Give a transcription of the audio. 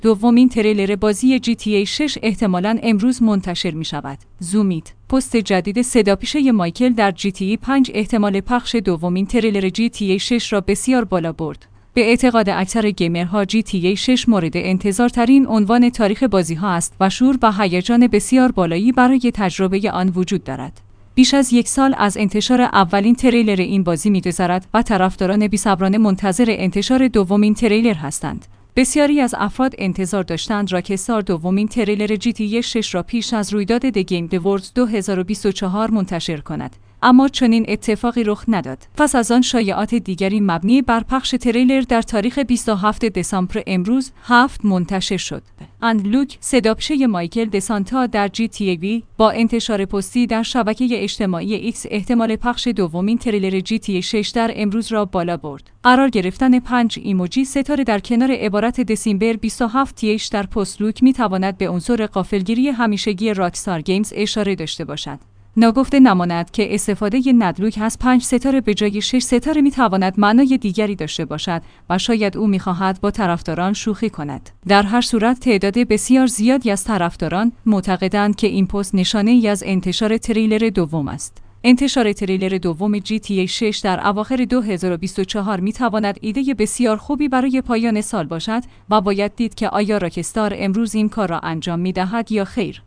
دومین تریلر بازی GTA 6 احتمالاً امروز منتشر می شود. زومیت. پست جدید صداپیشه مایکل در GTA 5 احتمال پخش دومین تریلر GTA 6 را بسیار بالا برد. به اعتقاد اکثر گیمرها GTA 6 مورد انتظارترین عنوان تاریخ بازی‌ها است و شور و هیجان بسیار بالایی برای تجربه آن وجود دارد. بیش از یک سال از انتشار اولین تریلر این بازی می‌گذرد و طرفداران بی‌صبرانه منتظر انتشار دومین تریلر هستند. بسیاری از افراد انتظار داشتند راکستار دومین تریلر GTA 6 را پیش از رویداد The Game Awards 2024 منتشر کند. اما چنین اتفاقی رخ نداد. پس از آن شایعات دیگری مبنی بر پخش تریلر در تاریخ 27 دسامبر امروز 7 منتشر شد. اندلوک صداپیشه مایکل دسانتا در GTA V با انتشار پستی در شبکه اجتماعی X احتمال پخش دومین تریلر GTA 6 در امروز را بالا برد. قرار گرفتن 5 ایموجی ستاره در کنار عبارت دسامبر 27 در پست لوک می‌تواند به عنصر غافلگیری همیشگی راکستار گیمز اشاره داشته باشد. ناگفته نماند که استفاده ندلوک از 5 ستاره به جای 6 ستاره می‌تواند معنای دیگری داشته باشد و شاید او می‌خواهد با طرفداران شوخی کند. در هر صورت تعداد بسیار زیادی از طرفداران معتقدند که این پست نشانه‌ای از انتشار تریلر دوم است. انتشار تریلر دوم GTA 6 در اواخر 2024 می‌تواند ایده بسیار خوبی برای پایان سال باشد و باید دید که آیا راکستار امروز این کار را انجام می‌دهد یا خیر.